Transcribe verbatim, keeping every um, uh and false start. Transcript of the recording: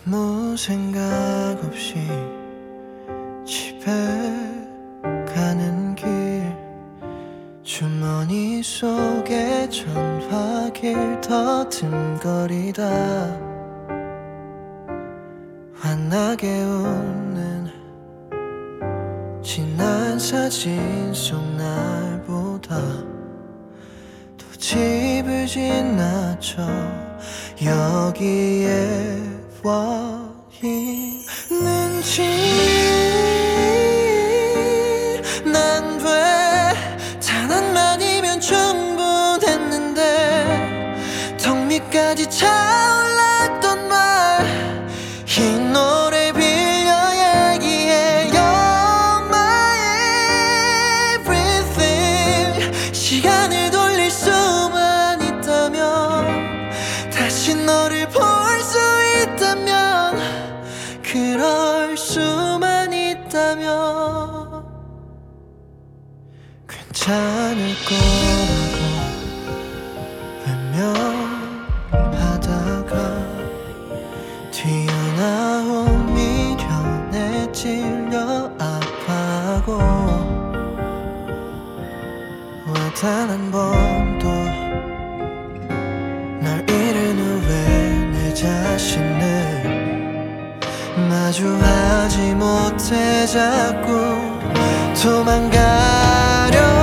아무 생각 없이 집에 가는 길, 주머니 속에 전화길 더듬거리다 환하게 웃는 지난 사진 속 날보다 또 집을 지나쳐 여기에 와 있는지 난 왜 단 한마디면 충분했는데 턱 밑까지 차올랐던 말 이 노래 빌려 얘기해 You're my everything. 시간을 돌릴 수만 있다면, 다시 너를 볼 수 있다면, 그럴 수만 있다면 괜찮을 거라고 외면하다가 튀어나온 미련에 찔려 아파하고 왜 단 한 번도 날 잃은 후에 내 자신을 마주하지 못해 자꾸 도망가려